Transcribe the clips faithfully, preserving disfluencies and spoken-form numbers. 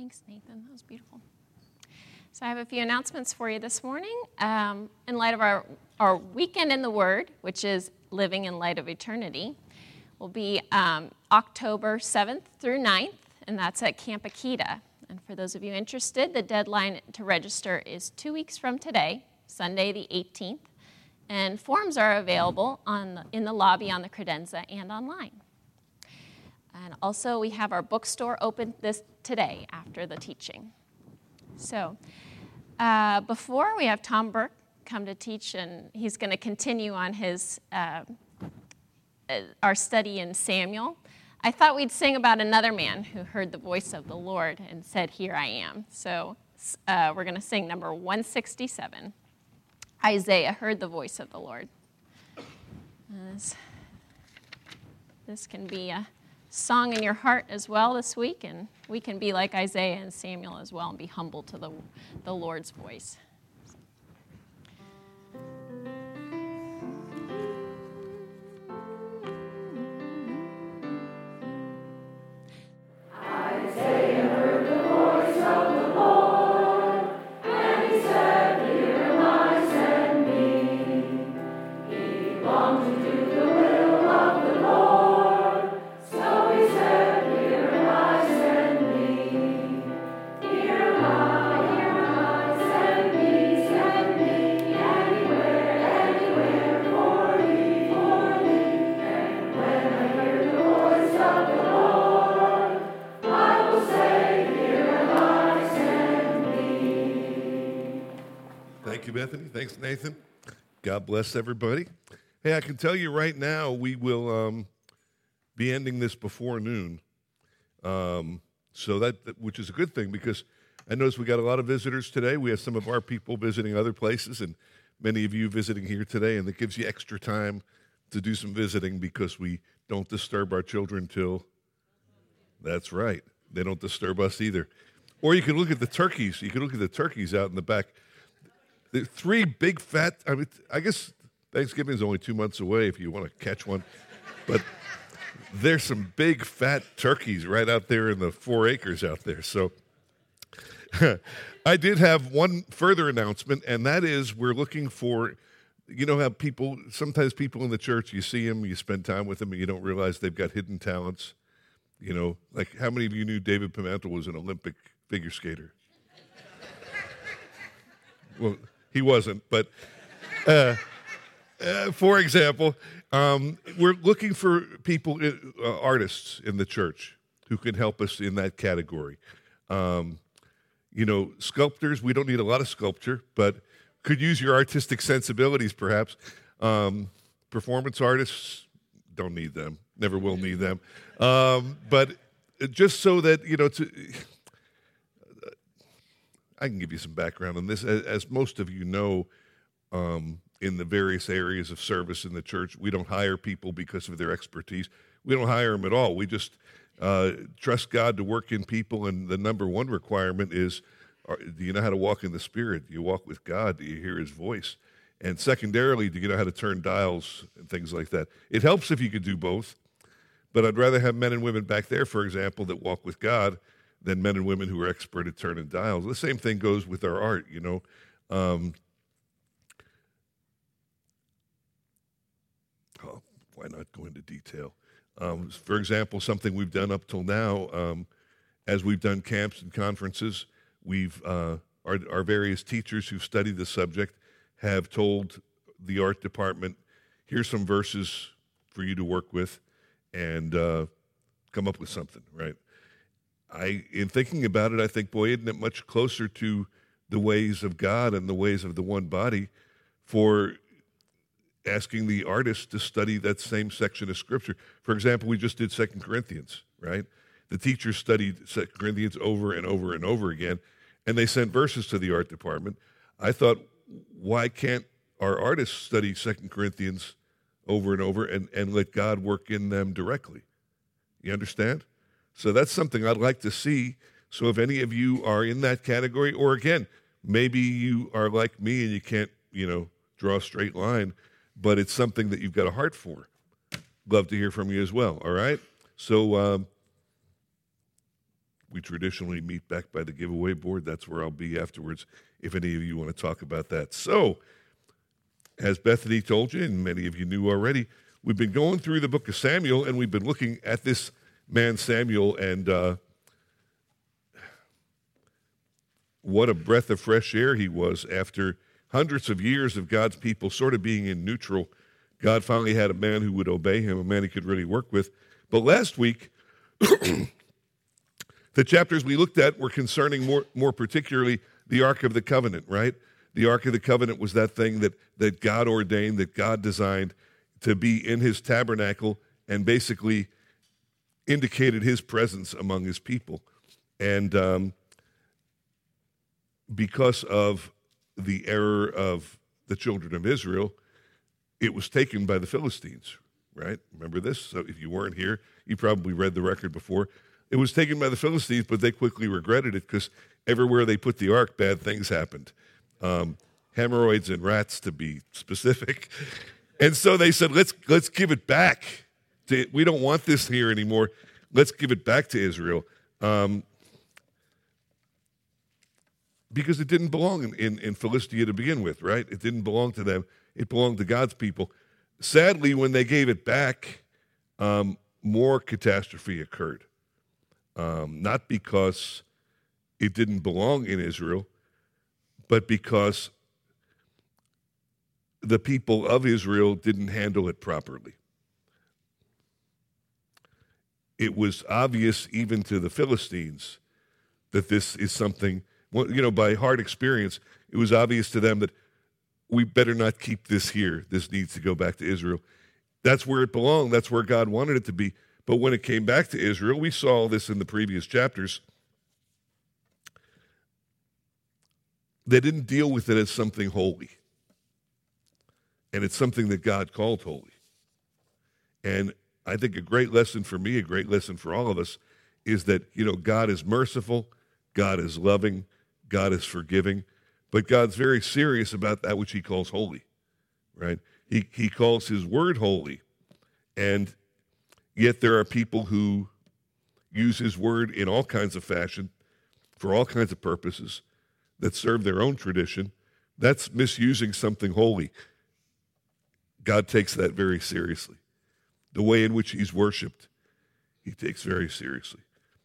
Thanks, Nathan. That was beautiful. So I have a few announcements for you this morning. Um, in light of our, our weekend in the Word, which is Living in Light of Eternity, will be um, October seventh through ninth, and that's at Camp Akita. And for those of you interested, the deadline to register is two weeks from today, Sunday the eighteenth, and forms are available on the, in the lobby on the credenza and online. And also, we have our bookstore open this today after the teaching. So, uh, before we have Tom Burke come to teach, and he's going to continue on his uh, our study in Samuel, I thought we'd sing about another man who heard the voice of the Lord and said, "Here I am." So, uh, we're going to sing number one sixty-seven. Isaiah heard the voice of the Lord. This, this can be a song in your heart as well this week, and we can be like Isaiah and Samuel as well and be humble to the, the Lord's voice. Bethany. Thanks, Nathan. God bless everybody. Hey, I can tell you right now, we will um, be ending this before noon. Um, so that, which is a good thing, because I noticed we got a lot of visitors today. We have some of our people visiting other places, and many of you visiting here today, and it gives you extra time to do some visiting because we don't disturb our children till, that's right, they don't disturb us either. Or you can look at the turkeys. You can look at the turkeys out in the back. The three big fat, I mean, I guess Thanksgiving is only two months away if you want to catch one, but there's some big fat turkeys right out there in the four acres out there. So I did have one further announcement, and that is we're looking for, you know how people, sometimes people in the church, you see them, you spend time with them, and you don't realize they've got hidden talents. You know, like how many of you knew David Pimentel was an Olympic figure skater? Well, he wasn't, but uh, uh, for example, um, we're looking for people, uh, artists in the church who can help us in that category. Um, you know, sculptors, we don't need a lot of sculpture, but could use your artistic sensibilities perhaps. Um, performance artists, don't need them, never will need them. Um, but just so that, you know, to... I can give you some background on this. As most of you know, um, in the various areas of service in the church, we don't hire people because of their expertise. We don't hire them at all. We just uh, trust God to work in people, and the number one requirement is, are, do you know how to walk in the Spirit? Do you walk with God? Do you hear His voice? And secondarily, do you know how to turn dials and things like that? It helps if you could do both, but I'd rather have men and women back there, for example, that walk with God than men and women who are expert at turning dials. The same thing goes with our art, you know. Um, oh, why not go into detail? Um, for example, something we've done up till now, um, as we've done camps and conferences, we've uh, our, our various teachers who study the subject have told the art department, here's some verses for you to work with and uh, come up with something, right? I, in thinking about it, I think, boy, isn't it much closer to the ways of God and the ways of the one body for asking the artist to study that same section of Scripture. For example, we just did Second Corinthians, right? The teachers studied Second Corinthians over and over and over again, and they sent verses to the art department. I thought, why can't our artists study Second Corinthians over and over and, and let God work in them directly? You understand? So that's something I'd like to see. So if any of you are in that category, or again, maybe you are like me and you can't, you know, draw a straight line, but it's something that you've got a heart for. Love to hear from you as well, all right? So um, We traditionally meet back by the giveaway board. That's where I'll be afterwards if any of you want to talk about that. So, as Bethany told you, and many of you knew already, we've been going through the book of Samuel, and we've been looking at this man Samuel, and uh, what a breath of fresh air he was after hundreds of years of God's people sort of being in neutral. God finally had a man who would obey him, a man he could really work with. But last week, the chapters we looked at were concerning more, more particularly the Ark of the Covenant, right? The Ark of the Covenant was that thing that, that God ordained, that God designed to be in his tabernacle and basically indicated his presence among his people. And um, because of the error of the children of Israel, it was taken by the Philistines, right? Remember this? So if you weren't here, you probably read the record before. It was taken by the Philistines, but they quickly regretted it because everywhere they put the ark, bad things happened. Um, hemorrhoids and rats, to be specific. And so they said, let's let's give it back. To, we don't want this here anymore. Let's give it back to Israel. Um, because it didn't belong in, in, in Philistia to begin with, right? It didn't belong to them. It belonged to God's people. Sadly, when they gave it back, um, more catastrophe occurred. Um, not because it didn't belong in Israel, but because the people of Israel didn't handle it properly. It was obvious even to the Philistines that this is something, well, you know, by hard experience, it was obvious to them that we better not keep this here. This needs to go back to Israel. That's where it belonged. That's where God wanted it to be. But when it came back to Israel, we saw this in the previous chapters, they didn't deal with it as something holy. And it's something that God called holy. And I think a great lesson for me, a great lesson for all of us, is that, you know, God is merciful, God is loving, God is forgiving, but God's very serious about that which he calls holy, right? He he calls his word holy, and yet there are people who use his word in all kinds of fashion, for all kinds of purposes, that serve their own tradition. That's misusing something holy. God takes that very seriously. The way in which he's worshiped, he takes very seriously.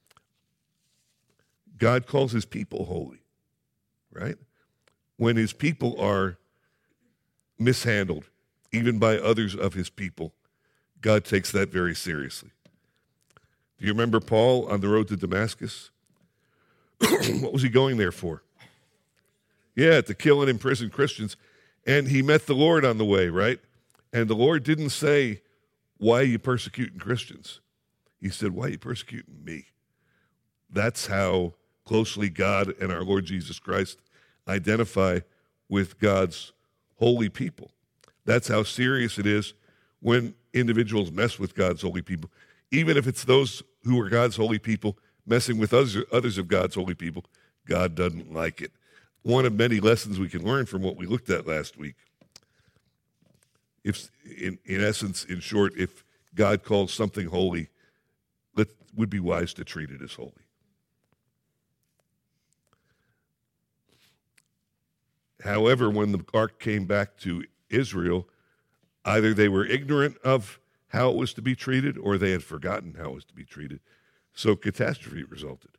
God calls his people holy, right? When his people are mishandled, even by others of his people, God takes that very seriously. Do you remember Paul on the road to Damascus? What was he going there for? Yeah, to kill and imprison Christians. And he met the Lord on the way, right? And the Lord didn't say, why are you persecuting Christians? He said, why are you persecuting me? That's how closely God and our Lord Jesus Christ identify with God's holy people. That's how serious it is when individuals mess with God's holy people. Even if it's those who are God's holy people messing with others, others of God's holy people, God doesn't like it. One of many lessons we can learn from what we looked at last week. If, in, in essence, in short, if God calls something holy, it would be wise to treat it as holy. However, when the ark came back to Israel, either they were ignorant of how it was to be treated or they had forgotten how it was to be treated. So catastrophe resulted.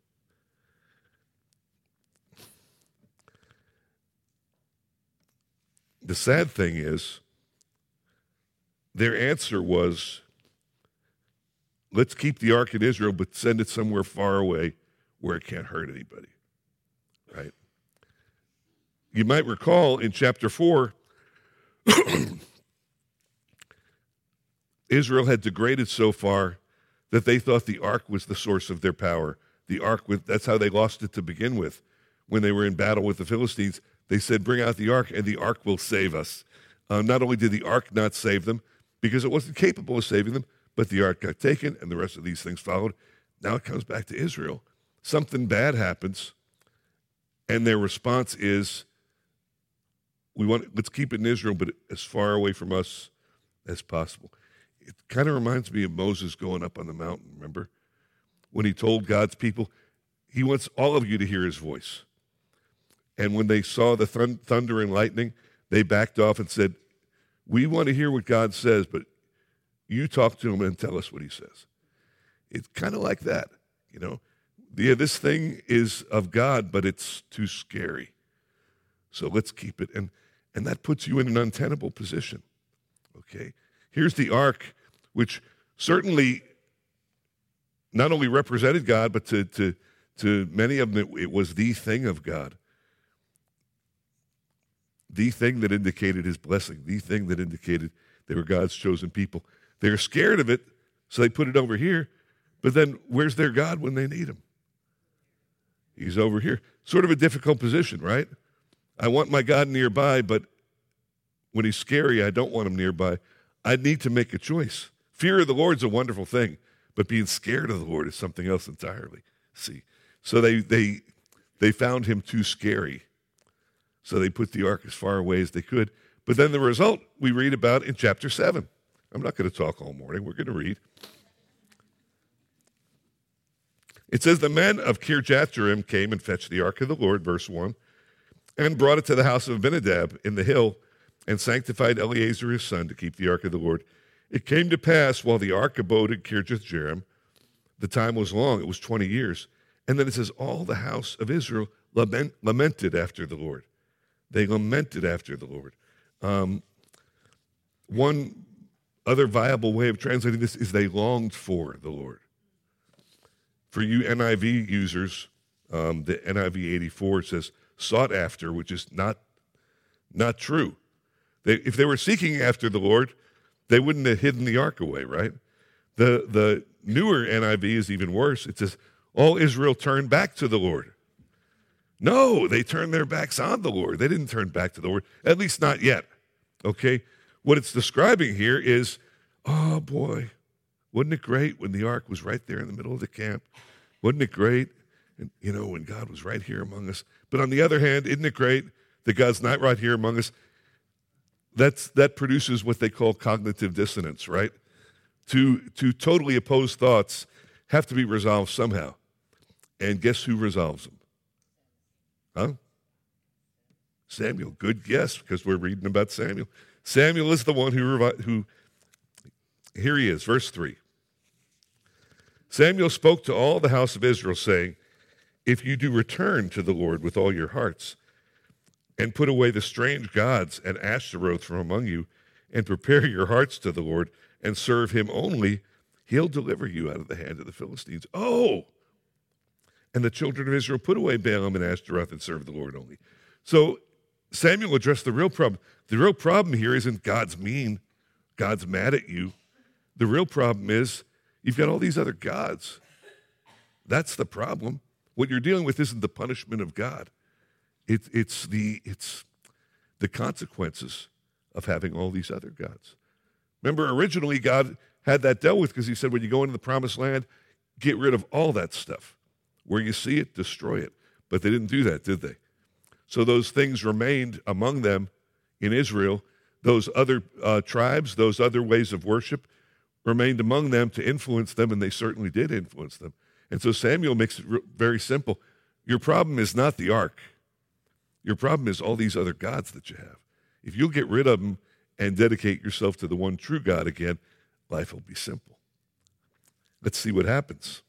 The sad thing is, their answer was, let's keep the ark in Israel, but send it somewhere far away where it can't hurt anybody, right? You might recall in chapter four, Israel had degraded so far that they thought the ark was the source of their power. The ark, with, that's how they lost it to begin with. When they were in battle with the Philistines, they said, bring out the ark, and the ark will save us. Uh, not only did the ark not save them, because it wasn't capable of saving them, but the ark got taken, and the rest of these things followed. Now it comes back to Israel. Something bad happens, and their response is, we want let's keep it in Israel, but as far away from us as possible. It kind of reminds me of Moses going up on the mountain, remember? When he told God's people, he wants all of you to hear his voice. And when they saw the thun- thunder and lightning, they backed off and said, we want to hear what God says, but you talk to him and tell us what he says. It's kind of like that, you know. Yeah, this thing is of God, but it's too scary. So let's keep it. And, and that puts you in an untenable position, okay? Here's the ark, which certainly not only represented God, but to, to, to many of them, it, it was the thing of God. The thing that indicated his blessing, the thing that indicated they were God's chosen people. They're scared of it, so they put it over here. But then where's their God when they need him? He's over here. Sort of a difficult position, right? I want my God nearby, but when he's scary, I don't want him nearby. I need to make a choice. Fear of the Lord is a wonderful thing, but being scared of the Lord is something else entirely. See, so they they they found him too scary. So they put the ark as far away as they could. But then the result we read about in chapter seven. I'm not going to talk all morning. We're going to read. It says, the men of Kirjath-jearim came and fetched the ark of the Lord, verse one, and brought it to the house of Abinadab in the hill, and sanctified Eleazar his son to keep the ark of the Lord. It came to pass, while the ark abode in Kirjath-jearim, the time was long, it was twenty years. And then it says, all the house of Israel lament, lamented after the Lord. They lamented after the Lord. Um, one other viable way of translating this is they longed for the Lord. For you N I V users, um, the N I V eighty-four says sought after, which is not not true. They, if they were seeking after the Lord, they wouldn't have hidden the ark away, right? The the newer N I V is even worse. It says all Israel turned back to the Lord. No, they turned their backs on the Lord. They didn't turn back to the Lord, at least not yet, okay? What it's describing here is, oh, boy, wasn't it great when the ark was right there in the middle of the camp? Wasn't it great, and, you know, when God was right here among us? But on the other hand, isn't it great that God's not right here among us? That's, that produces what they call cognitive dissonance, right? Two, two totally opposed thoughts have to be resolved somehow. And guess who resolves them? Huh? Samuel. Good guess, because we're reading about Samuel. Samuel is the one who, revi- who here he is, verse three. Samuel spoke to all the house of Israel, saying, if you do return to the Lord with all your hearts, and put away the strange gods and Ashtaroth from among you, and prepare your hearts to the Lord, and serve him only, he'll deliver you out of the hand of the Philistines. Oh! And the children of Israel put away Baalim and Ashtaroth and served the Lord only. So Samuel addressed the real problem. The real problem here isn't God's mean. God's mad at you. The real problem is you've got all these other gods. That's the problem. What you're dealing with isn't the punishment of God. It, it's, the, it's the consequences of having all these other gods. Remember, originally God had that dealt with because he said when you go into the promised land, get rid of all that stuff. Where you see it, destroy it. But they didn't do that, did they? So those things remained among them in Israel. Those other uh, tribes, those other ways of worship remained among them to influence them, and they certainly did influence them. And so Samuel makes it re- very simple. Your problem is not the ark. Your problem is all these other gods that you have. If you'll get rid of them and dedicate yourself to the one true God again, life will be simple. Let's see what happens.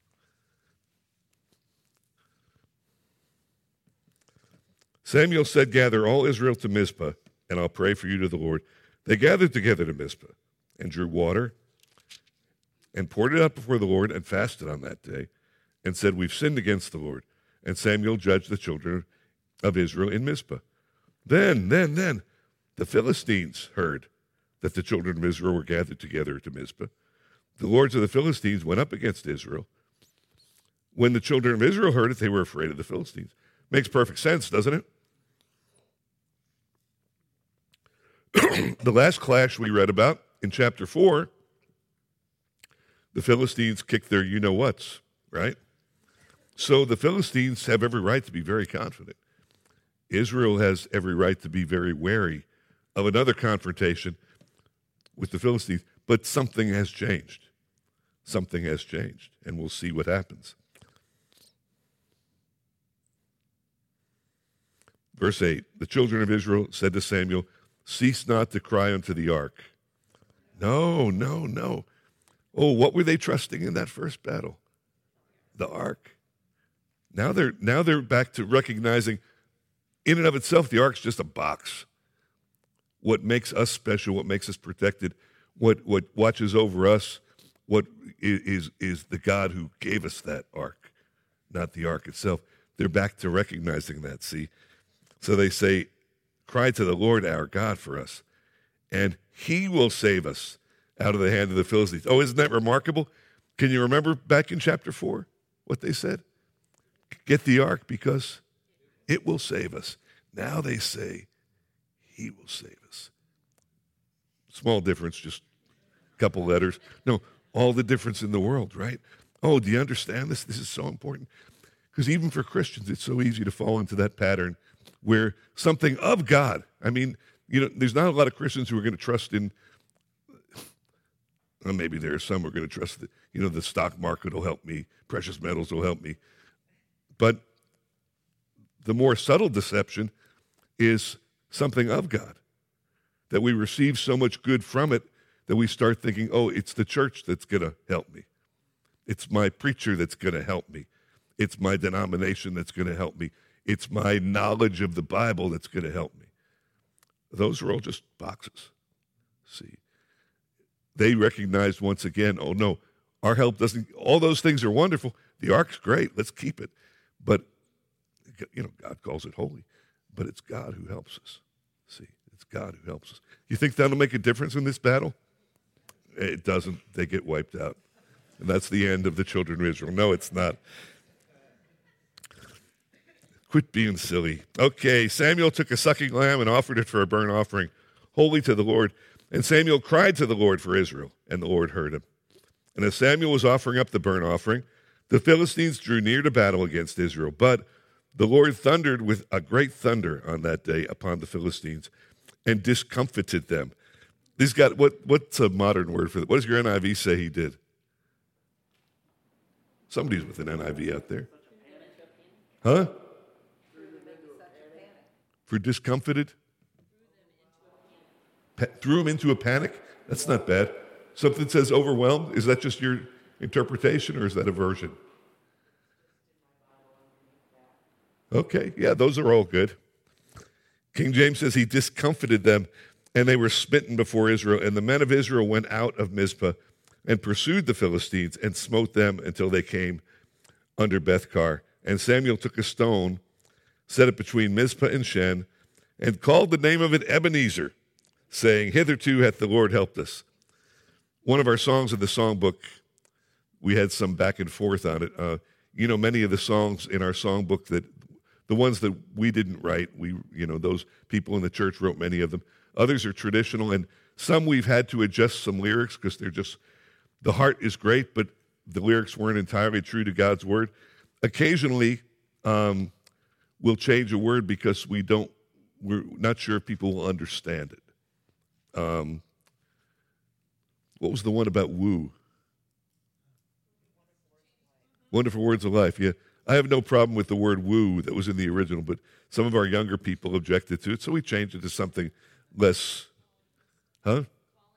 Samuel said, gather all Israel to Mizpah, and I'll pray for you to the Lord. They gathered together to Mizpah and drew water and poured it out before the Lord and fasted on that day and said, we've sinned against the Lord. And Samuel judged the children of Israel in Mizpah. Then, then, then, the Philistines heard that the children of Israel were gathered together to Mizpah. The lords of the Philistines went up against Israel. When the children of Israel heard it, they were afraid of the Philistines. Makes perfect sense, doesn't it? The last clash we read about in chapter four, the Philistines kicked their you-know-whats, right? So the Philistines have every right to be very confident. Israel has every right to be very wary of another confrontation with the Philistines, but something has changed. Something has changed, and we'll see what happens. Verse eight, the children of Israel said to Samuel, cease not to cry unto the ark. No, no, no. Oh, what were they trusting in that first battle? The ark. Now they're, now they're back to recognizing in and of itself, the ark's just a box. What makes us special, what makes us protected, what, what watches over us, what is, is the God who gave us that ark, not the ark itself. They're back to recognizing that, see? So they say, cry to the Lord our God for us, and he will save us out of the hand of the Philistines. Oh, isn't that remarkable? Can you remember back in chapter four what they said? Get the ark because it will save us. Now they say, he will save us. Small difference, just a couple letters. No, all the difference in the world, right? Oh, do you understand this? This is so important. Because even for Christians, it's so easy to fall into that pattern where something of God, I mean, you know, there's not a lot of Christians who are going to trust in, well, maybe there are some who are going to trust that, you know, the stock market will help me, precious metals will help me. But the more subtle deception is something of God, that we receive so much good from it that we start thinking, oh, it's the church that's going to help me. It's my preacher that's going to help me. It's my denomination that's going to help me. It's my knowledge of the Bible that's going to help me. Those are all just boxes. See, they recognized once again, oh no, our help doesn't, all those things are wonderful. The ark's great, let's keep it. But, you know, God calls it holy. But it's God who helps us. See, it's God who helps us. You think that'll make a difference in this battle? It doesn't. They get wiped out. And that's the end of the children of Israel. No, it's not. Quit being silly. Okay, Samuel took a sucking lamb and offered it for a burnt offering, holy to the Lord. And Samuel cried to the Lord for Israel, and the Lord heard him. And as Samuel was offering up the burnt offering, the Philistines drew near to battle against Israel. But the Lord thundered with a great thunder on that day upon the Philistines and discomfited them. He's got, what, what's a modern word for that? What does your N I V say he did? Somebody's with an N I V out there. Huh? For discomfited? Pa- threw him into a panic? That's not bad. Something says overwhelmed. Is that just your interpretation or is that a version? Okay, yeah, those are all good. King James says he discomfited them and they were smitten before Israel. And the men of Israel went out of Mizpah and pursued the Philistines and smote them until they came under Bethkar. And Samuel took a stone, set it between Mizpah and Shen, and called the name of it Ebenezer, saying, hitherto hath the Lord helped us. One of our songs of the songbook, we had some back and forth on it. Uh, you know, many of the songs in our songbook, that the ones that we didn't write, we, you know, those people in the church wrote many of them. Others are traditional, and some we've had to adjust some lyrics because they're just, the heart is great, but the lyrics weren't entirely true to God's word. Occasionally, um, we'll change a word because we don't, we're not sure if people will understand it. Um, what was the one about woo? Wonderful Words of Life, yeah. I have no problem with the word woo that was in the original, but some of our younger people objected to it, so we changed it to something less, huh?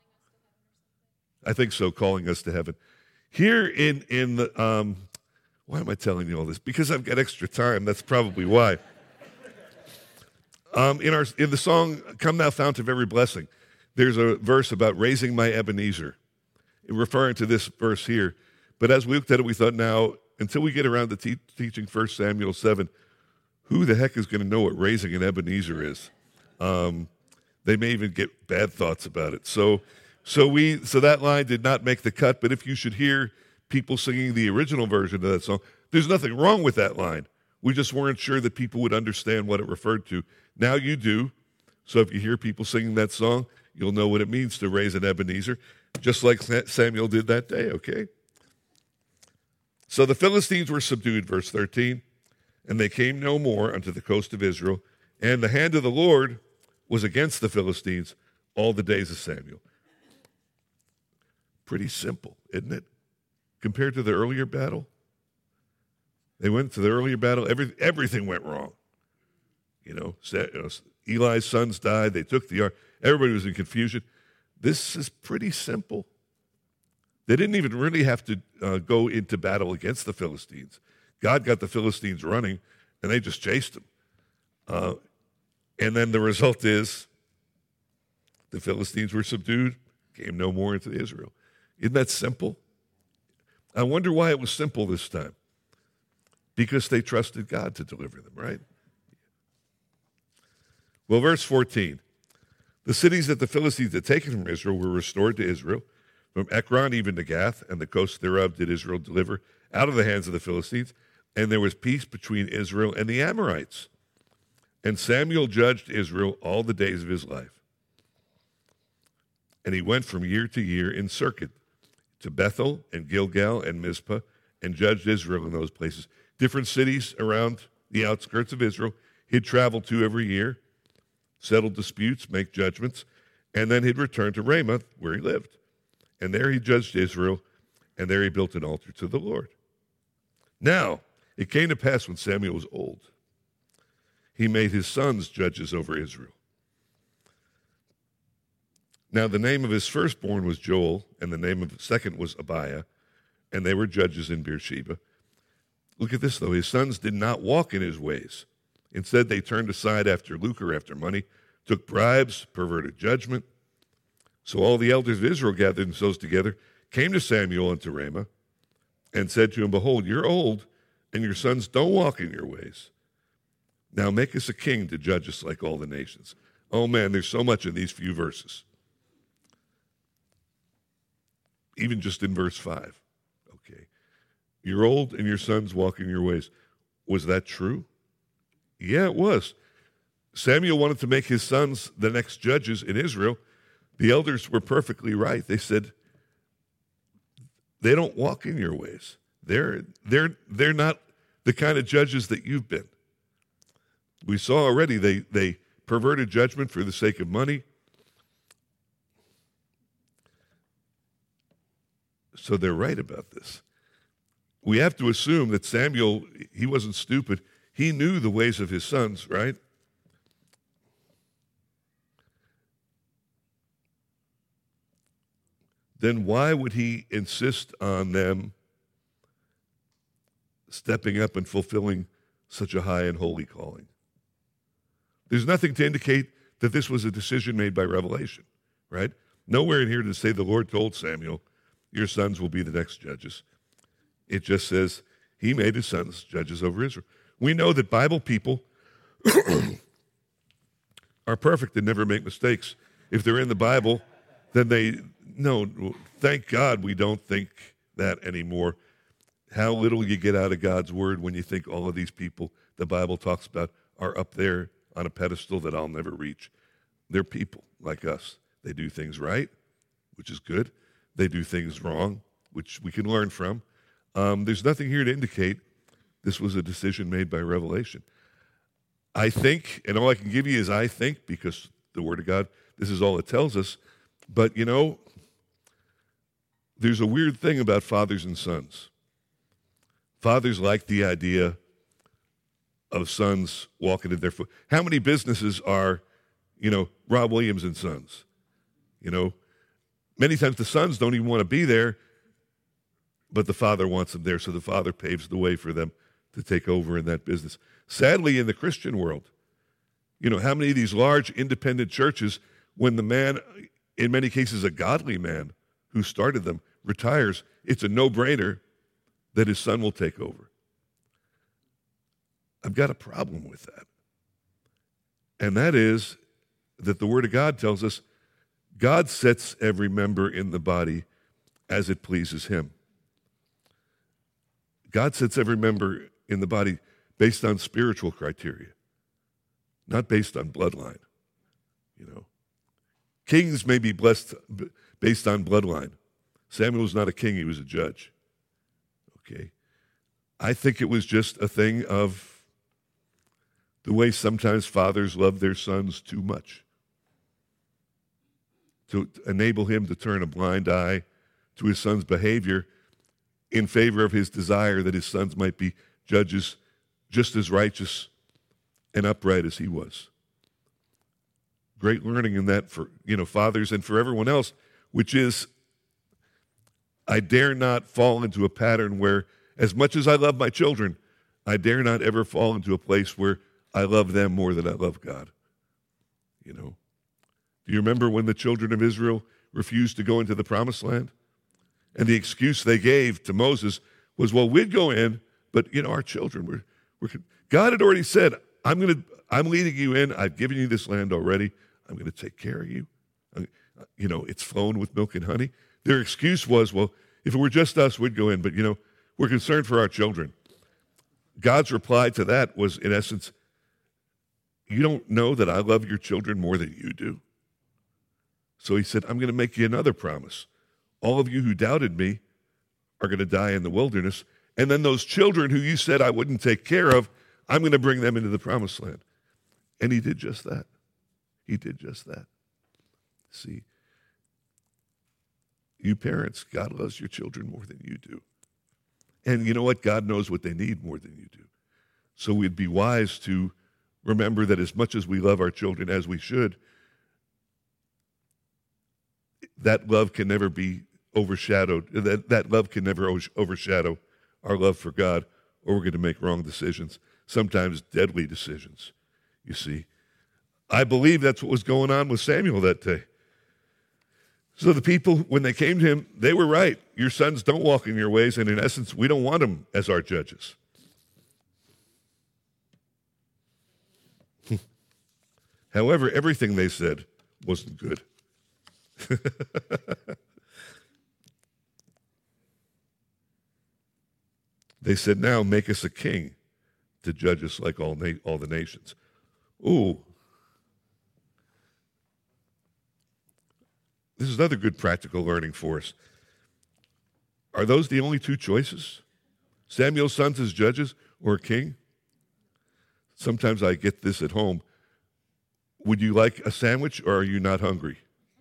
I think so, calling us to heaven. Here in, in the, um, why am I telling you all this? Because I've got extra time, that's probably why. Um, in our in the song, Come Thou Fount of Every Blessing, there's a verse about raising my Ebenezer, referring to this verse here. But as we looked at it, we thought, now, until we get around to te- teaching First Samuel seven, who the heck is going to know what raising an Ebenezer is? Um, they may even get bad thoughts about it. So, so we, so that line did not make the cut. But if you should hear people singing the original version of that song, there's nothing wrong with that line. We just weren't sure that people would understand what it referred to. Now you do. So if you hear people singing that song, you'll know what it means to raise an Ebenezer, just like Samuel did that day, okay? So the Philistines were subdued, verse thirteen, and they came no more unto the coast of Israel, and the hand of the Lord was against the Philistines all the days of Samuel. Pretty simple, isn't it? Compared to the earlier battle. They went to the earlier battle, every, everything went wrong. You know, Eli's sons died. They took the ark. Everybody was in confusion. This is pretty simple. They didn't even really have to uh, go into battle against the Philistines. God got the Philistines running, and they just chased them. Uh, and then the result is the Philistines were subdued, came no more into Israel. Isn't that simple? I wonder why it was simple this time. Because they trusted God to deliver them, right? Well, verse fourteen. The cities that the Philistines had taken from Israel were restored to Israel. From Ekron even to Gath, and the coast thereof did Israel deliver out of the hands of the Philistines. And there was peace between Israel and the Amorites. And Samuel judged Israel all the days of his life. And he went from year to year in circuit to Bethel and Gilgal and Mizpah, and judged Israel in those places. Different cities around the outskirts of Israel he'd travel to every year, settle disputes, make judgments, and then he'd return to Ramah, where he lived. And there he judged Israel, and there he built an altar to the Lord. Now, it came to pass when Samuel was old, he made his sons judges over Israel. Now, the name of his firstborn was Joel, and the name of the second was Abiah, and they were judges in Beersheba. Look at this, though. His sons did not walk in his ways. Instead, they turned aside after lucre, after money, took bribes, perverted judgment. So all the elders of Israel gathered themselves together, came to Samuel unto Ramah, and said to him, Behold, you're old, and your sons don't walk in your ways. Now make us a king to judge us like all the nations. Oh, man, there's so much in these few verses. Even just in verse five. Okay. You're old, and your sons walk in your ways. Was that true? Yeah, it was. Samuel wanted to make his sons the next judges in Israel. The elders were perfectly right. They said, they don't walk in your ways. They're, they're, they're not the kind of judges that you've been. We saw already they, they perverted judgment for the sake of money. So they're right about this. We have to assume that Samuel, he wasn't stupid. He knew the ways of his sons, right? Then why would he insist on them stepping up and fulfilling such a high and holy calling? There's nothing to indicate that this was a decision made by revelation, right? Nowhere in here to say the Lord told Samuel, your sons will be the next judges. It just says he made his sons judges over Israel. We know that Bible people are perfect and never make mistakes. If they're in the Bible, then they, no, thank God we don't think that anymore. How little you get out of God's word when you think all of these people the Bible talks about are up there on a pedestal that I'll never reach. They're people like us. They do things right, which is good. They do things wrong, which we can learn from. Um, there's nothing here to indicate this was a decision made by revelation. I think, and all I can give you is I think, because the Word of God, this is all it tells us. But, you know, there's a weird thing about fathers and sons. Fathers like the idea of sons walking in their foot. How many businesses are, you know, Rob Williams and Sons? You know, many times the sons don't even want to be there, but the father wants them there, so the father paves the way for them to take over in that business. Sadly, in the Christian world, you know, how many of these large independent churches, when the man, in many cases a godly man who started them, retires, it's a no-brainer that his son will take over. I've got a problem with that. And that is that the Word of God tells us God sets every member in the body as it pleases him. God sets every member in the body based on spiritual criteria, not based on bloodline. You know, kings may be blessed based on bloodline. Samuel was not a king, he was a judge. Okay. I think it was just a thing of the way sometimes fathers love their sons too much, to enable him to turn a blind eye to his son's behavior in favor of his desire that his sons might be judges just as righteous and upright as he was. Great learning in that for, you know, fathers and for everyone else, which is, I dare not fall into a pattern where, as much as I love my children, I dare not ever fall into a place where I love them more than I love God. You know, do you remember when the children of Israel refused to go into the promised land? And the excuse they gave to Moses was, well, we'd go in, but, you know, our children were, were God had already said, I'm going to, I'm leading you in. I've given you this land already. I'm going to take care of you. I, you know, it's flowing with milk and honey. Their excuse was, well, if it were just us, we'd go in, but, you know, we're concerned for our children. God's reply to that was, in essence, you don't know that I love your children more than you do. So he said, I'm going to make you another promise. All of you who doubted me are going to die in the wilderness. And then those children who you said I wouldn't take care of, I'm going to bring them into the promised land. And he did just that. He did just that. See, you parents, God loves your children more than you do. And you know what? God knows what they need more than you do. So we'd be wise to remember that as much as we love our children as we should, that love can never be overshadowed. That, that love can never overshadow our love for God, or we're going to make wrong decisions, sometimes deadly decisions, you see. I believe that's what was going on with Samuel that day. So the people, when they came to him, they were right. Your sons don't walk in your ways, and in essence, we don't want them as our judges. However, everything they said wasn't good. They said, now make us a king to judge us like all, na- all the nations. Ooh. This is another good practical learning for us. Are those the only two choices? Samuel's sons as judges or a king? Sometimes I get this at home. Would you like a sandwich or are you not hungry?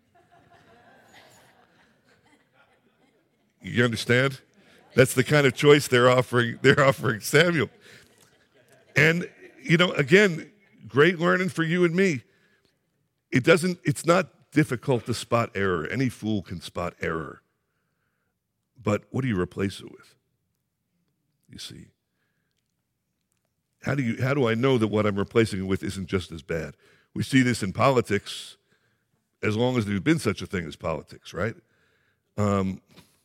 You understand? That's the kind of choice they're offering, they're offering Samuel. And, you know, again, great learning for you and me. It doesn't, it's not difficult to spot error. Any fool can spot error. But what do you replace it with? You see. How do you, how do I know that what I'm replacing it with isn't just as bad? We see this in politics as long as there's been such a thing as politics, right? Um,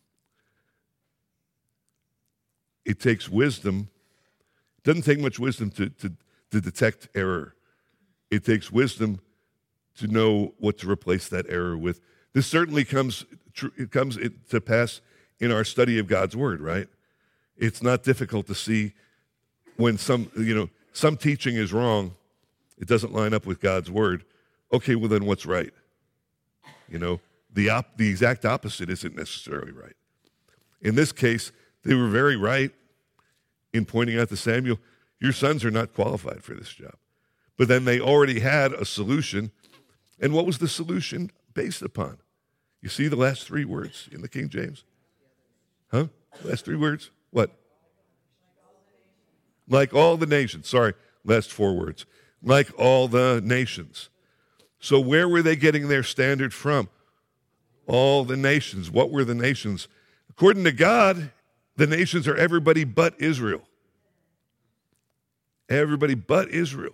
it takes wisdom. It doesn't take much wisdom to, to, to detect error. It takes wisdom to know what to replace that error with. This certainly comes it comes to pass in our study of God's word, right? It's not difficult to see when some, you know, some teaching is wrong, it doesn't line up with God's word. Okay, well then what's right? You know, the op- the exact opposite isn't necessarily right. In this case, they were very right in pointing out to Samuel, your sons are not qualified for this job. But then they already had a solution. And what was the solution based upon? You see the last three words in the King James? Huh? Last three words? What? Like all the nations. Sorry, last four words. Like all the nations. So where were they getting their standard from? All the nations. What were the nations? According to God, the nations are everybody but Israel. Everybody but Israel.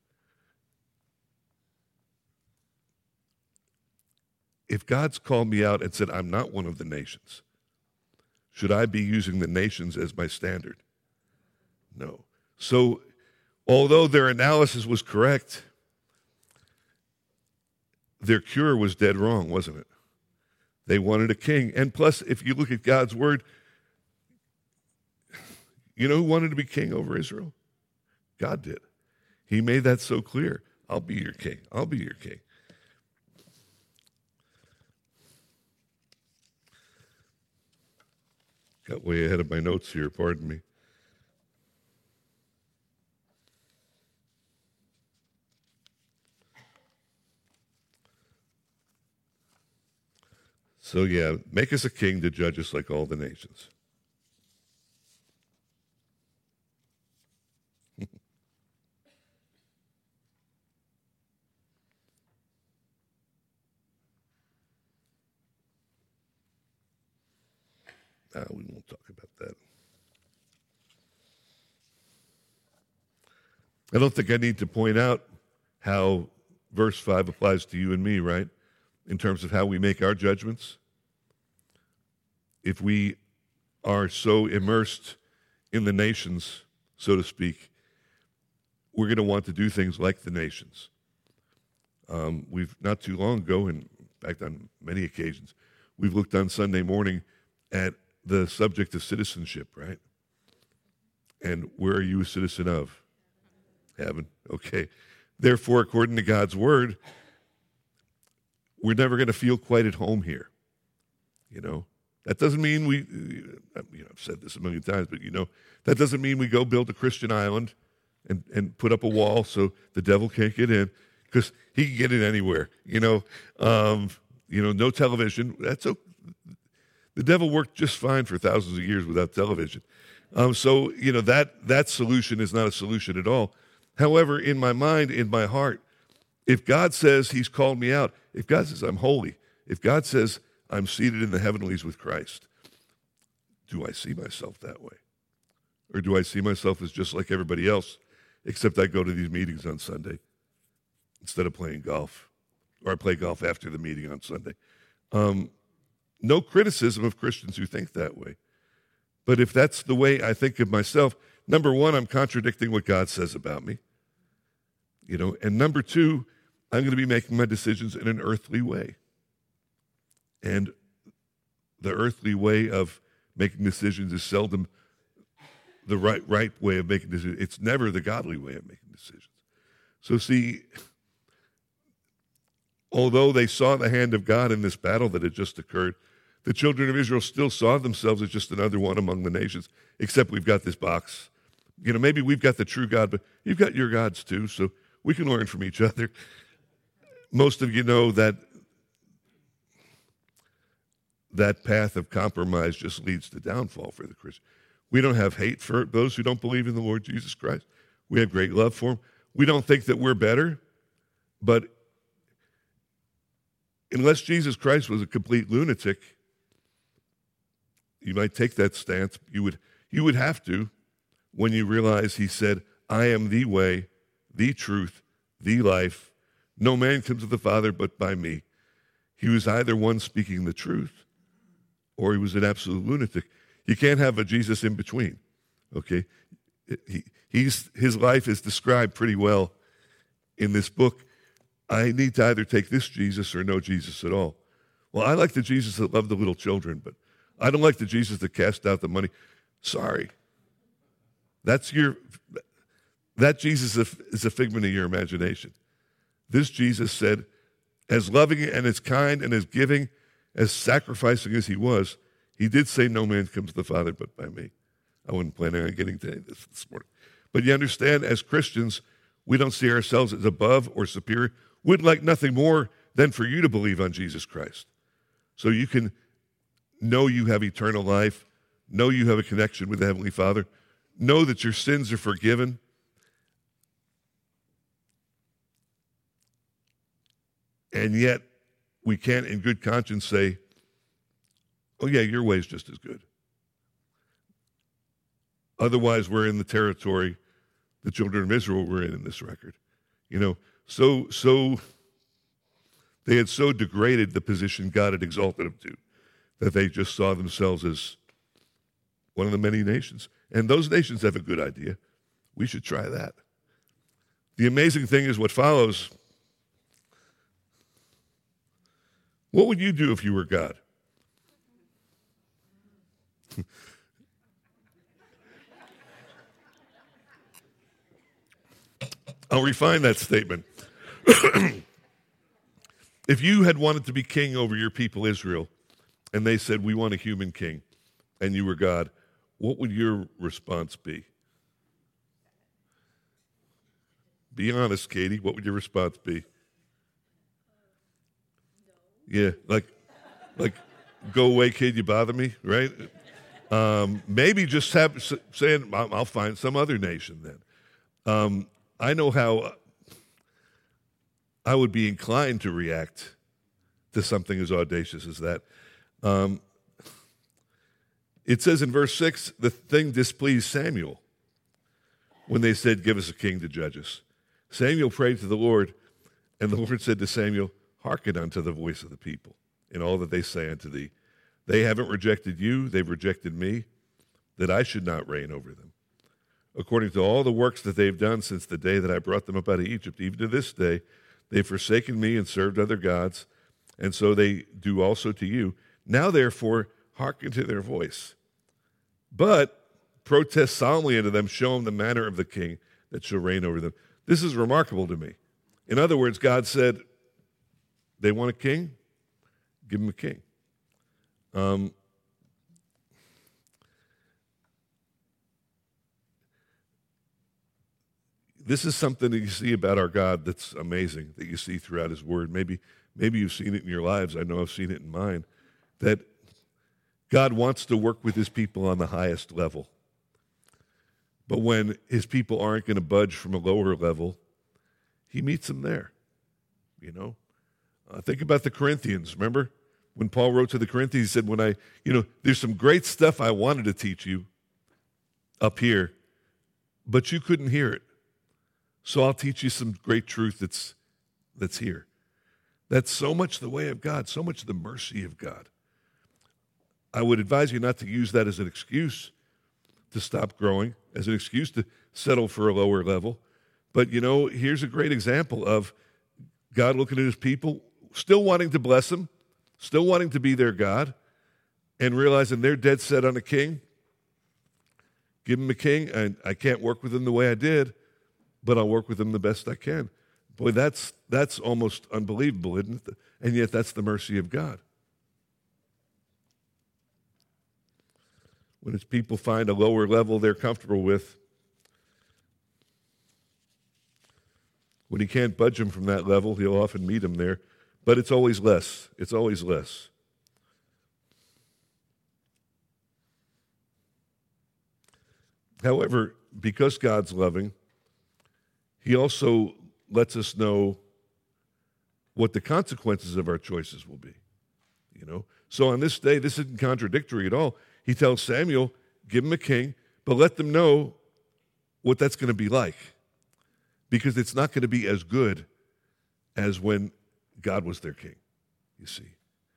If God's called me out and said, I'm not one of the nations, should I be using the nations as my standard? No. So, although their analysis was correct, their cure was dead wrong, wasn't it? They wanted a king. And plus, if you look at God's word, you know who wanted to be king over Israel? God did. He made that so clear. I'll be your king. I'll be your king. Got way ahead of my notes here, pardon me. So yeah, make us a king to judge us like all the nations. Uh, we won't talk about that. I don't think I need to point out how verse five applies to you and me, right? In terms of how we make our judgments. If we are so immersed in the nations, so to speak, we're going to want to do things like the nations. Um, we've not too long ago, and in fact on many occasions, we've looked on Sunday morning at the subject of citizenship, right? And where are you a citizen of? Heaven. Okay. Therefore, according to God's word, we're never going to feel quite at home here. You know, that doesn't mean we, you know, I've said this a million times, but you know, that doesn't mean we go build a Christian island and, and put up a wall so the devil can't get in, because he can get in anywhere. You know, um, you know, no television. That's okay. The devil worked just fine for thousands of years without television. Um, so, you know, that that solution is not a solution at all. However, in my mind, in my heart, if God says he's called me out, if God says I'm holy, if God says I'm seated in the heavenlies with Christ, do I see myself that way? Or do I see myself as just like everybody else, except I go to these meetings on Sunday instead of playing golf, or I play golf after the meeting on Sunday? Um, no criticism of Christians who think that way. But if that's the way I think of myself, number one, I'm contradicting what God says about me. You know, and number two, I'm going to be making my decisions in an earthly way. And the earthly way of making decisions is seldom the right right way of making decisions. It's never the godly way of making decisions. So see, although they saw the hand of God in this battle that had just occurred, the children of Israel still saw themselves as just another one among the nations, except we've got this box. You know, maybe we've got the true God, but you've got your gods too, so we can learn from each other. Most of you know that that path of compromise just leads to downfall for the Christian. We don't have hate for those who don't believe in the Lord Jesus Christ. We have great love for them. We don't think that we're better, but unless Jesus Christ was a complete lunatic, you might take that stance. You would, you would have to when you realize he said, I am the way, the truth, the life. No man comes to the Father but by me. He was either one speaking the truth or he was an absolute lunatic. You can't have a Jesus in between, okay? He, he's, his life is described pretty well in this book. I need to either take this Jesus or no Jesus at all. Well, I like the Jesus that loved the little children, but I don't like the Jesus that cast out the money. Sorry. That's your, that Jesus is a figment of your imagination. This Jesus said, as loving and as kind and as giving, as sacrificing as he was, he did say, no man comes to the Father but by me. I wasn't planning on getting to this this morning. But you understand, as Christians, we don't see ourselves as above or superior. We'd like nothing more than for you to believe on Jesus Christ. So you can know you have eternal life, know you have a connection with the Heavenly Father, know that your sins are forgiven. And yet, we can't in good conscience say, oh yeah, your way is just as good. Otherwise, we're in the territory the children of Israel were in in this record. You know, so, so, they had so degraded the position God had exalted them to that they just saw themselves as one of the many nations. And those nations have a good idea. We should try that. The amazing thing is what follows. What would you do if you were God? I'll refine that statement. If you had wanted to be king over your people Israel, and they said, we want a human king, and you were God, what would your response be? Be honest, Katie. What would your response be? Yeah, like, like, go away, kid, you bother me, right? Um, maybe just have, saying, I'll, I'll find some other nation then. Um, I know how I would be inclined to react to something as audacious as that. Um, It says in verse six, the thing displeased Samuel when they said, give us a king to judge us. Samuel prayed to the Lord, and the Lord said to Samuel, hearken unto the voice of the people in all that they say unto thee. They haven't rejected you, they've rejected me, that I should not reign over them. According to all the works that they've done since the day that I brought them up out of Egypt, even to this day, they've forsaken me and served other gods, and so they do also to you. Now, therefore, hearken to their voice. But protest solemnly unto them, show them the manner of the king that shall reign over them. This is remarkable to me. In other words, God said, they want a king? Give them a king. Um, this is something that you see about our God that's amazing, that you see throughout his word. Maybe, maybe you've seen it in your lives. I know I've seen it in mine, that God wants to work with his people on the highest level. But when his people aren't going to budge from a lower level, he meets them there, you know. Uh, think about the Corinthians. Remember when Paul wrote to the Corinthians, he said, when I, you know, there's some great stuff I wanted to teach you up here, but you couldn't hear it. So I'll teach you some great truth that's, that's here. That's so much the way of God, so much the mercy of God. I would advise you not to use that as an excuse to stop growing, as an excuse to settle for a lower level. But, you know, here's a great example of God looking at his people, still wanting to bless them, still wanting to be their God, and realizing they're dead set on a king. Give them a king, and I can't work with them the way I did, but I'll work with them the best I can. Boy, that's that's almost unbelievable, isn't it? And yet that's the mercy of God. When his people find a lower level they're comfortable with, when he can't budge them from that level, he'll often meet them there. But it's always less. It's always less. However, because God's loving, he also lets us know what the consequences of our choices will be. You know? So on this day, this isn't contradictory at all. He tells Samuel, give him a king, but let them know what that's going to be like. Because it's not going to be as good as when God was their king, you see.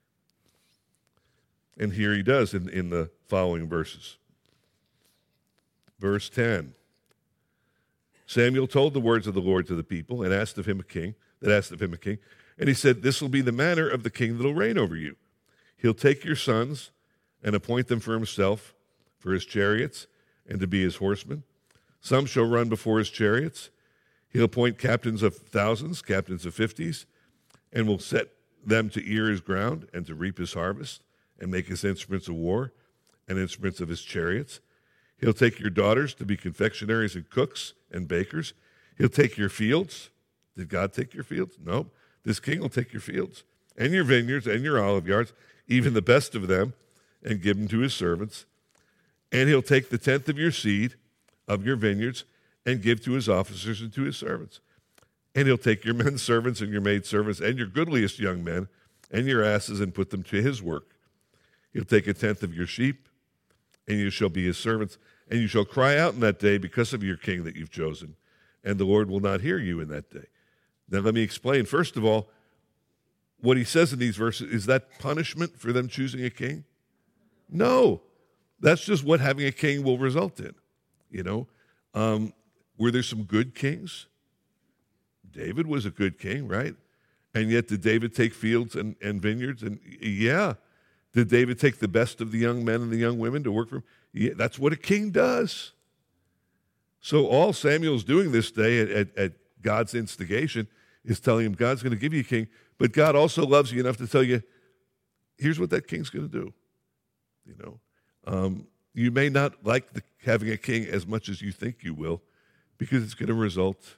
And here he does in, in the following verses. Verse ten. Samuel told the words of the Lord to the people and asked of him a king, that asked of him a king. And he said, this will be the manner of the king that will reign over you. He'll take your sons and appoint them for himself, for his chariots, and to be his horsemen. Some shall run before his chariots. He'll appoint captains of thousands, captains of fifties, and will set them to ear his ground and to reap his harvest, and make his instruments of war and instruments of his chariots. He'll take your daughters to be confectionaries and cooks and bakers. He'll take your fields. Did God take your fields? No. This king will take your fields and your vineyards and your olive yards, even the best of them, and give them to his servants. And he'll take the tenth of your seed of your vineyards and give to his officers and to his servants. And he'll take your men servants and your maid servants and your goodliest young men and your asses and put them to his work. He'll take a tenth of your sheep, and you shall be his servants. And you shall cry out in that day because of your king that you've chosen, and the Lord will not hear you in that day. Now let me explain. First of all, what he says in these verses, is that punishment for them choosing a king? No. That's just what having a king will result in. You know, um, were there some good kings? David was a good king, right? And yet did David take fields and, and vineyards? And yeah. Did David take the best of the young men and the young women to work for him? Yeah, that's what a king does. So all Samuel's doing this day at, at, at God's instigation is telling him God's going to give you a king, but God also loves you enough to tell you, here's what that king's going to do. You know, um, you may not like the, having a king as much as you think you will, because it's going to result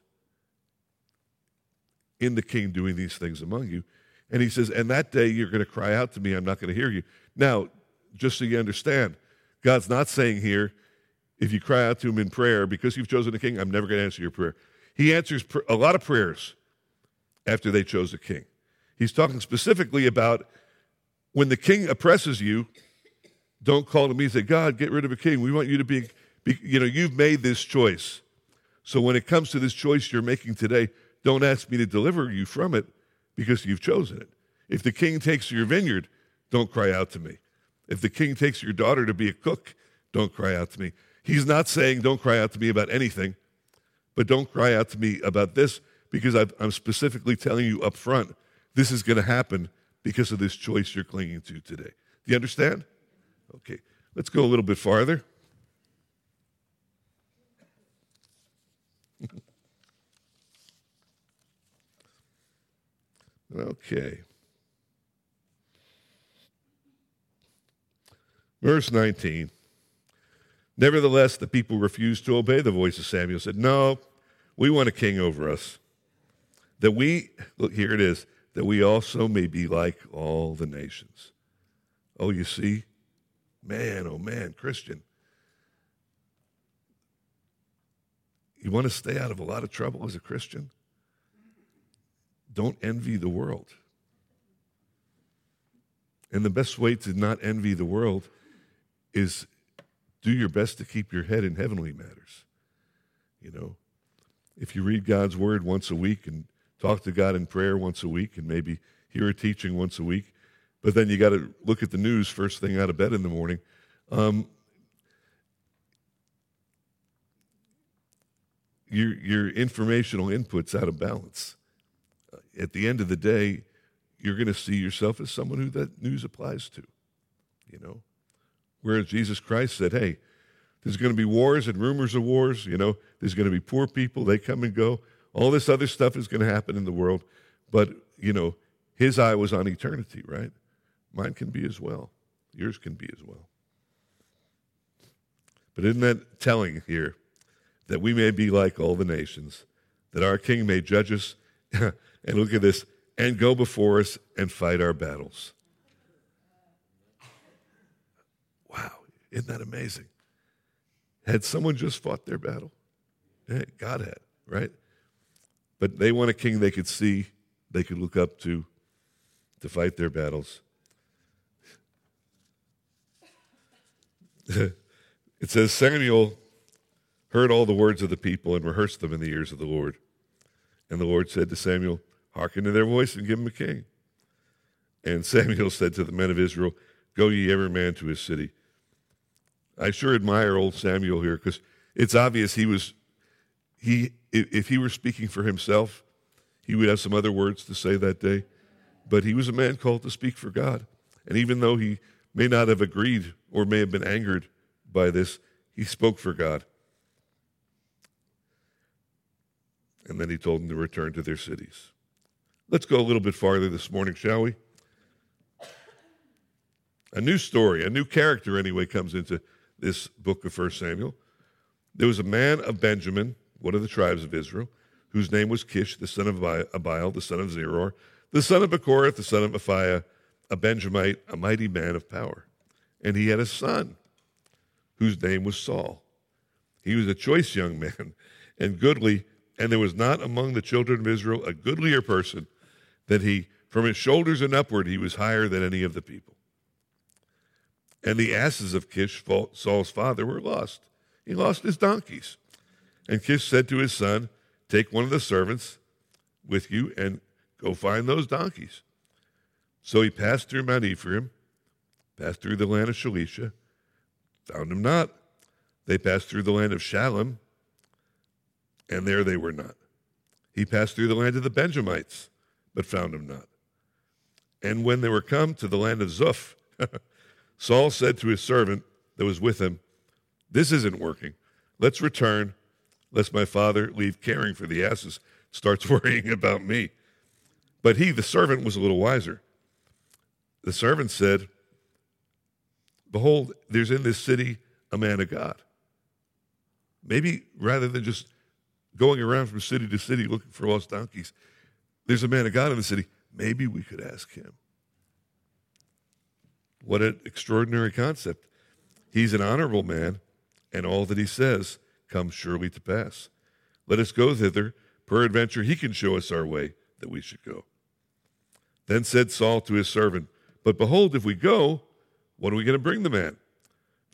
in the king doing these things among you. And he says, and that day you're going to cry out to me, I'm not going to hear you. Now, just so you understand, God's not saying here, if you cry out to him in prayer, because you've chosen a king, I'm never going to answer your prayer. He answers pr- a lot of prayers after they chose a king. He's talking specifically about when the king oppresses you, Don't call to me and say, God, get rid of a king. We want you to be, be, you know, you've made this choice. So when it comes to this choice you're making today, don't ask me to deliver you from it because you've chosen it. If the king takes your vineyard, don't cry out to me. If the king takes your daughter to be a cook, don't cry out to me. He's not saying don't cry out to me about anything, but don't cry out to me about this because I've, I'm specifically telling you up front, this is going to happen because of this choice you're clinging to today. Do you understand? Okay, let's go a little bit farther. Okay. Verse nineteen. Nevertheless, the people refused to obey the voice of Samuel, said, no, we want a king over us. That we, look, here it is, that we also may be like all the nations. Oh, you see? Man, oh man, Christian. You want to stay out of a lot of trouble as a Christian? Don't envy the world. And the best way to not envy the world is do your best to keep your head in heavenly matters. You know, if you read God's word once a week and talk to God in prayer once a week and maybe hear a teaching once a week, but then you got to look at the news first thing out of bed in the morning, um, your, your informational input's out of balance. At the end of the day, you're going to see yourself as someone who that news applies to, you know. Whereas Jesus Christ said, hey, there's going to be wars and rumors of wars, you know. There's going to be poor people, they come and go. All this other stuff is going to happen in the world. But, you know, his eye was on eternity, right? Mine can be as well. Yours can be as well. But isn't that telling here that we may be like all the nations, that our king may judge us, and look at this, and go before us and fight our battles. Wow, isn't that amazing? Had someone just fought their battle? Yeah, God had, right? But they want a king they could see, they could look up to, to fight their battles. It says, Samuel heard all the words of the people and rehearsed them in the ears of the Lord. And the Lord said to Samuel, hearken to their voice and give them a king. And Samuel said to the men of Israel, go ye every man to his city. I sure admire old Samuel here because it's obvious he was, he if he were speaking for himself, he would have some other words to say that day. But he was a man called to speak for God. And even though he may not have agreed or may have been angered by this, he spoke for God. And then he told them to return to their cities. Let's go a little bit farther this morning, shall we? A new story, a new character anyway, comes into this book of First Samuel. There was a man of Benjamin, one of the tribes of Israel, whose name was Kish, the son of Abiel, the son of Zeror, the son of Bechorath, the son of Aphiah, a Benjamite, a mighty man of power. And he had a son, whose name was Saul. He was a choice young man and goodly, and there was not among the children of Israel a goodlier person than he. From his shoulders and upward, he was higher than any of the people. And the asses of Kish, Saul's father, were lost. He lost his donkeys. And Kish said to his son, take one of the servants with you and go find those donkeys. So he passed through Mount Ephraim, passed through the land of Shalisha, found them not. They passed through the land of Shalem, and there they were not. He passed through the land of the Benjamites, but found them not. And when they were come to the land of Zuph, Saul said to his servant that was with him, this isn't working. Let's return, lest my father leave caring for the asses, starts worrying about me. But he, the servant, was a little wiser. The servant said, behold, there's in this city a man of God. Maybe rather than just going around from city to city looking for lost donkeys, there's a man of God in the city. Maybe we could ask him. What an extraordinary concept. He's an honorable man, and all that he says comes surely to pass. Let us go thither. Peradventure he can show us our way that we should go. Then said Saul to his servant, but behold, if we go, what are we going to bring the man?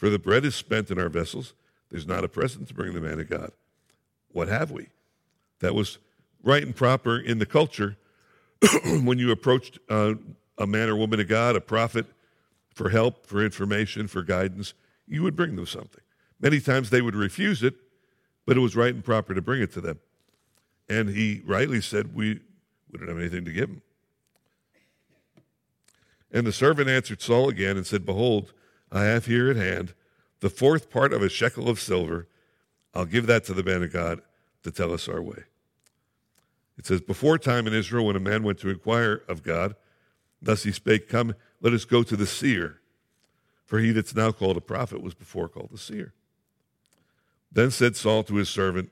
For the bread is spent in our vessels. There's not a present to bring the man of God. What have we? That was right and proper in the culture. When you approached uh, a man or woman of God, a prophet, for help, for information, for guidance, you would bring them something. Many times they would refuse it, but it was right and proper to bring it to them. And he rightly said, we, we don't have anything to give him. And the servant answered Saul again and said, behold, I have here at hand the fourth part of a shekel of silver. I'll give that to the man of God to tell us our way. It says, before time in Israel, when a man went to inquire of God, thus he spake, come, let us go to the seer. For he that's now called a prophet was before called a seer. Then said Saul to his servant,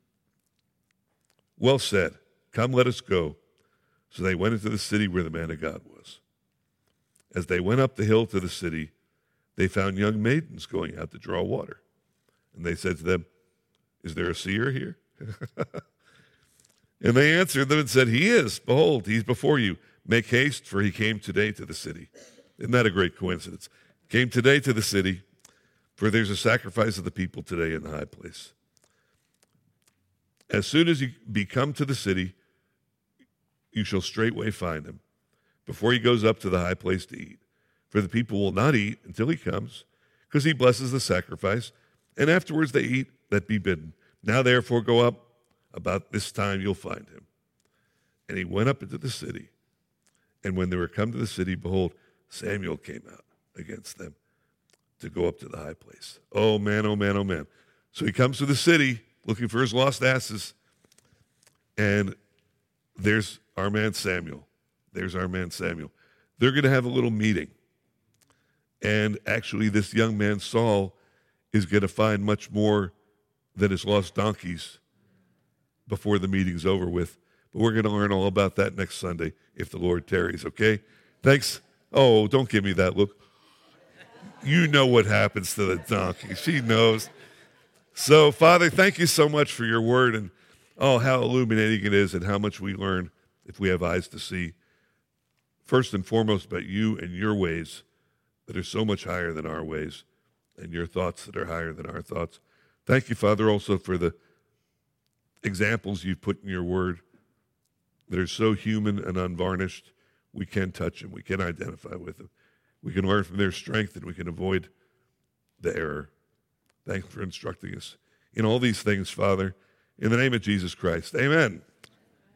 well said, come, let us go. So they went into the city where the man of God was. As they went up the hill to the city, they found young maidens going out to draw water. And they said to them, is there a seer here? And they answered them and said, he is. Behold, he's before you. Make haste, for he came today to the city. Isn't that a great coincidence? Came today to the city, for there's a sacrifice of the people today in the high place. As soon as you be come to the city, you shall straightway find him, before he goes up to the high place to eat. For the people will not eat until he comes, because he blesses the sacrifice, and afterwards they eat that be bidden. Now therefore go up, about this time you'll find him. And he went up into the city, and when they were come to the city, behold, Samuel came out against them to go up to the high place. Oh man, oh man, oh man. So he comes to the city looking for his lost asses, and there's our man Samuel. There's our man Samuel. They're going to have a little meeting. And actually, this young man, Saul, is going to find much more than his lost donkeys before the meeting's over with. But we're going to learn all about that next Sunday, if the Lord tarries, okay? Thanks. Oh, don't give me that look. You know what happens to the donkey. She knows. So, Father, thank you so much for your word, and oh, how illuminating it is and how much we learn if we have eyes to see. First and foremost, about you and your ways that are so much higher than our ways, and your thoughts that are higher than our thoughts. Thank you, Father, also for the examples you've put in your word that are so human and unvarnished. We can touch them. We can identify with them. We can learn from their strength, and we can avoid the error. Thanks for instructing us in all these things, Father, in the name of Jesus Christ. Amen.